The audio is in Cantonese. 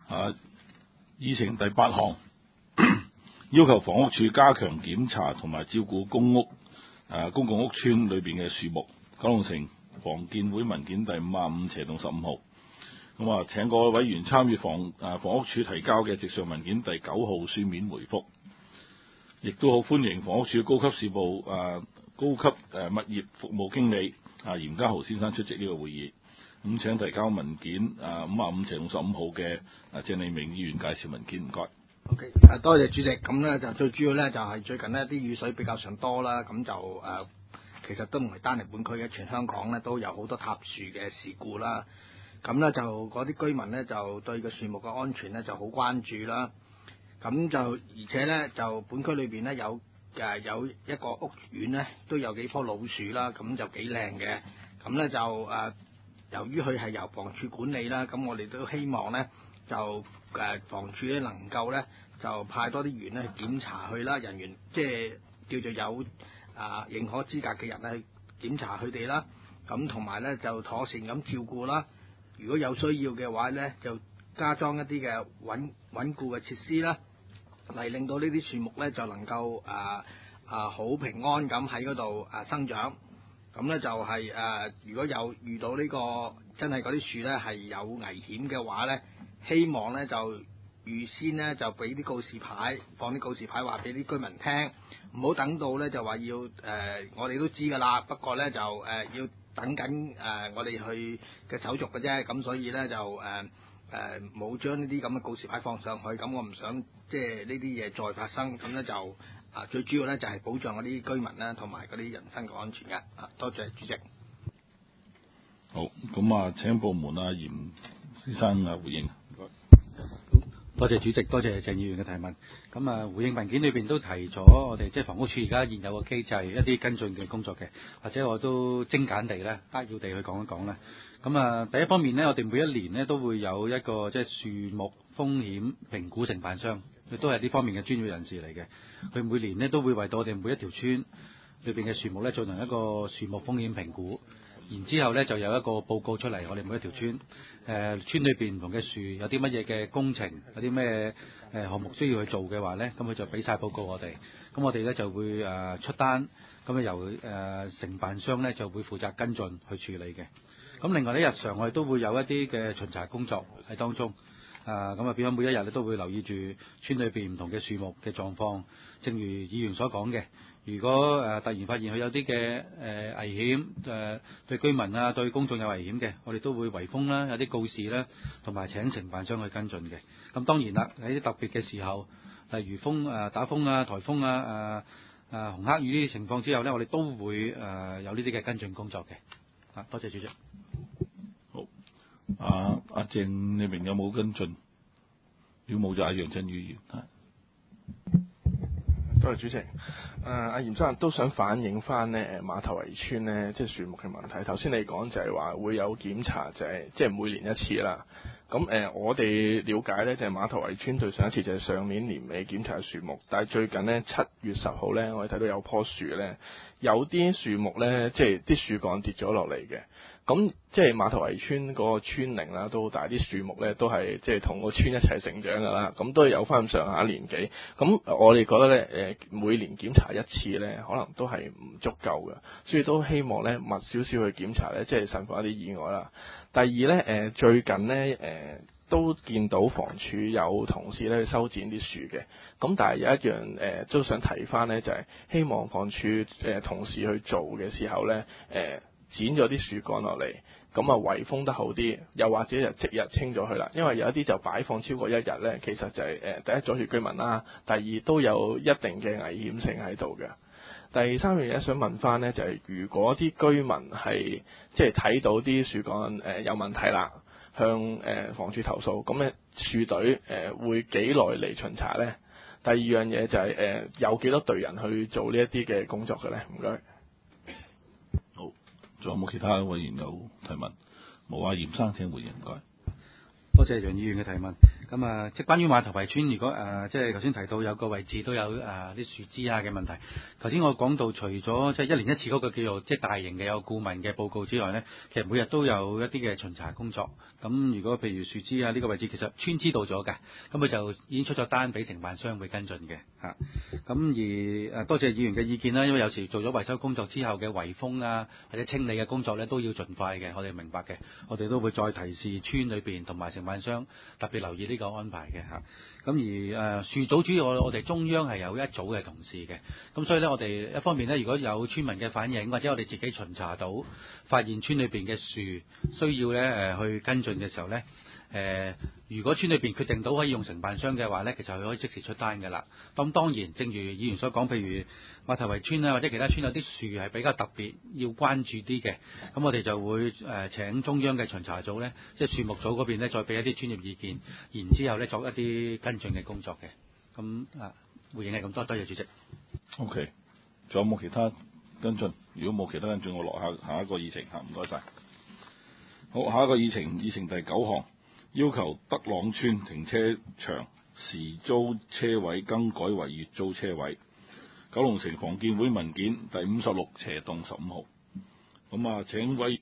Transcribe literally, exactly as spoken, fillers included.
啊，議程第八項，要求房屋署加強檢查同埋照顧公屋、啊、公共屋邨裏邊嘅樹木。九龍城房建會文件第五十五斜棟十五號。咁啊，請各位委員參閱房啊房屋署提交嘅直上文件第九號書面回覆，亦都好歡迎房屋署高級事務啊高級誒物業服務經理啊嚴家豪先生出席呢個會議。咁請提交文件啊五十五斜棟十五號嘅啊鄭利明議員介紹文件，唔該。 OK， 多謝主席。咁咧就最主要咧就係、是、最近呢啲雨水比較上多啦，咁就誒、呃、其實都唔係單係本區嘅，全香港咧都有好多塌樹嘅事故啦。咁咧就嗰啲居民咧就對個樹木嘅安全咧就好關注啦。咁就而且咧就本區裏邊咧有誒有一個屋苑咧都有幾棵老樹啦，咁就幾靚嘅。咁咧就誒、呃、由於佢係由房署管理啦，咁我哋都希望咧就誒、呃、房署咧能夠咧就派多啲員咧去檢查佢啦，人員即係叫做有啊、呃、認可資格嘅人咧去檢查佢哋啦。咁同埋咧就妥善咁照顧啦。如果有需要嘅話咧，就加裝一啲嘅穩穩固嘅設施啦，嚟令到呢啲樹木咧就能夠啊啊好平安咁喺嗰度啊生長。咁咧就係、是、誒、啊，如果有遇到呢、這個真係嗰啲樹咧係有危險嘅話咧，希望咧就預先咧就俾啲告示牌，放啲告示牌話俾啲居民聽，唔好等到咧就話要誒、呃，我哋都知㗎啦，不過咧就誒、呃、要等緊誒、呃、我哋去嘅手續嘅啫，咁所以咧就誒誒冇將呢啲咁嘅告示牌放上去，咁我唔想即係呢啲嘢再發生，咁咧就啊最主要咧就係、是、保障嗰啲居民啦，同埋嗰啲人身嘅安全嘅。啊，多謝主席。 好，咁啊請部門啊嚴先生啊回應。 多謝主席，多謝鄭議員嘅提問。咁啊，回應文件裏邊都提咗我哋即係房屋署而家現有嘅機制一啲跟進嘅工作嘅，或者我都精簡地咧、扼要地去講一講啦。咁啊，第一方面呢，我哋每一年呢都會有一個即係樹木風險評估承辦商，佢都係呢方面嘅專業人士嚟嘅。佢每年呢都會為到我哋每一條村裏邊嘅樹木咧進行一個樹木風險評估。然之後咧就有一個報告出嚟，我哋每一條村，誒、呃、村裏邊唔同嘅樹有啲乜嘢嘅工程，有啲咩誒項目需要去做嘅話咧，咁佢就俾晒報告我哋，咁我哋咧就會誒、呃、出單，咁啊由誒、呃、承辦商咧就會負責跟進去處理嘅。咁另外咧日常我哋都會有一啲嘅巡查工作喺當中，啊咁啊變咗每一日咧都會留意住村裏邊唔同嘅樹木嘅狀況，正如議員所講嘅。如果誒、呃、突然發現佢有啲嘅誒危險，誒、呃、對居民啊、對公眾有危險嘅，我哋都會圍封啦，有啲告示啦，同埋請承辦商去跟進嘅。咁當然啦，喺啲特別嘅時候，例如風誒、呃、打風啊、颱風啊、誒、呃、誒紅黑雨呢啲情況之後咧，我哋都會誒、呃、有呢啲嘅跟進工作嘅。啊，多謝主席。 好，阿阿鄭利明有冇跟進？如果冇就阿楊振宇議員。 多謝主席。誒、呃，阿嚴生都想反映翻呢誒馬頭圍村呢，即係樹木嘅問題。頭先你講就係話會有檢查、就係，就係即係每年一次啦。咁誒、呃，我哋了解呢，就係、係、馬頭圍村對上一次就係上年年尾檢查樹木，但係最近呢，七月十號呢，我哋睇到有棵樹呢，有啲樹木呢，即係啲樹幹跌咗落嚟嘅。咁即係馬頭圍村嗰個村齡啦，都好大，啲樹木咧都係即係同個村一齊成長噶啦，咁都係有翻咁上下年紀。咁我哋覺得咧，誒每年檢查一次咧，可能都係唔足夠嘅，所以都希望咧密少少去檢查咧，即係慎防一啲意外啦。第二咧，誒最近咧，誒都見到房署有同事咧去修剪啲樹嘅，咁但係有一樣誒都想提翻咧，就係希望房署誒同事去做嘅時候咧，誒。剪咗啲樹幹落嚟，咁啊圍封得好啲，又或者就即日清咗佢啦。因為有一啲就擺放超過一日呢，其實就係、是、誒、呃、第一阻住居民啦，第二都有一定嘅危險性喺度嘅。第三樣嘢想問翻呢，就係、是、如果啲居民係即係睇到啲樹幹誒、呃、有問題啦，向誒、呃、房署投訴，咁咧樹隊誒、呃、會幾耐嚟巡查呢？第二樣嘢就係、是、誒、呃、有幾多隊人去做呢一啲嘅工作嘅呢？唔該。 仲有冇其他委員有提問？冇啊，嚴生請回應，唔該。 多謝楊議員嘅提問。 咁啊，即係關於馬頭圍村，如果誒、呃、即係頭先提到有個位置都有誒啲、呃、樹枝啊嘅問題。頭先我講到除咗即係一年一次嗰個叫做即係大型嘅有顧問嘅報告之外呢，其實每日都有一啲嘅巡查工作。咁如果譬如樹枝啊呢個位置，其實村知道咗嘅，咁佢就已經出咗單俾承辦商會跟進嘅嚇。咁而誒、呃、多謝議員嘅意見啦，因為有時做咗維修工作之後嘅圍封啊或者清理嘅工作呢都要盡快嘅，我哋明白嘅，我哋都會再提示村裏邊同埋承辦商特別留意呢個安排嘅嚇。咁而誒、呃、樹組主要我我哋中央係有一組嘅同事嘅，咁所以呢，我哋一方面呢，如果有村民嘅反映或者我哋自己巡查到發現村裏邊嘅樹需要呢誒、呃、去跟進嘅時候呢，誒、呃、如果村裏邊決定到可以用承辦商嘅話呢，其實佢可以即時出單㗎啦。咁當然正如議員所講，譬如馬頭圍村啊或者其他村有啲樹係比較特別要關注啲嘅，咁我哋就會誒、呃、請中央嘅巡查組呢，即係樹木組嗰邊呢，再俾一啲專業意見，然之後呢作一啲跟進嘅工作嘅。咁啊，回應係咁多，多謝主席。 OK，仲有冇其他跟進？如果冇其他跟進，我落下下一個議程嚇，唔該晒。好，下一個議程，議程第九項，要求德朗村停車場時租車位更改為月租車位。九龍城房建會文件第五十六斜棟十五號。咁啊，請委